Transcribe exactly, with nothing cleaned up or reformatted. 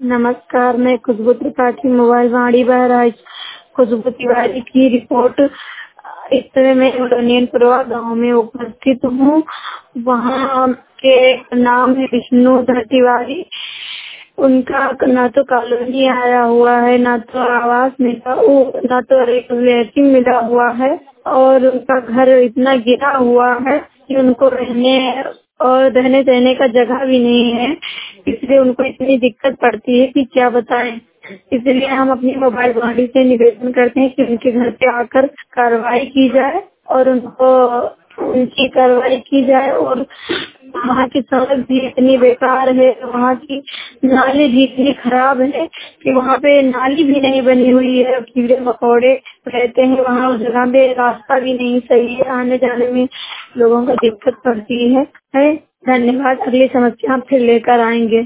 नमस्कार, मैं खुशबू त्रिपाठी मोबाइल वाणी बहराइच खुशबू तिवारी की रिपोर्ट इस समय मैं उड़नियनपुरवा गांव में उपस्थित हूँ। वहाँ के नाम है विष्णुधर तिवारी। उनका ना तो कॉलोनी आया हुआ है, ना तो आवास मिला, ना तो एक लैट्रिन मिला हुआ है, और उनका घर इतना गिरा हुआ है कि उनको रहने और रहने सहने का जगह भी नहीं है। इसलिए उनको इतनी दिक्कत पड़ती है कि क्या बताएं। इसलिए हम अपनी मोबाइल वाणी से निवेदन करते हैं कि उनके घर पे आकर कार्रवाई की जाए और उनको उनकी कार्रवाई की जाए। और वहाँ की सड़क भी इतनी बेकार है, वहाँ की नाली भी इतनी खराब है कि वहाँ पे नाली भी नहीं बनी हुई है, कीड़े मकोड़े रहते हैं वहाँ। उस जगह पे रास्ता भी नहीं सही है, आने जाने में लोगों को दिक्कत पड़ती है, है। धन्यवाद। अगली समस्या हम फिर लेकर आएंगे।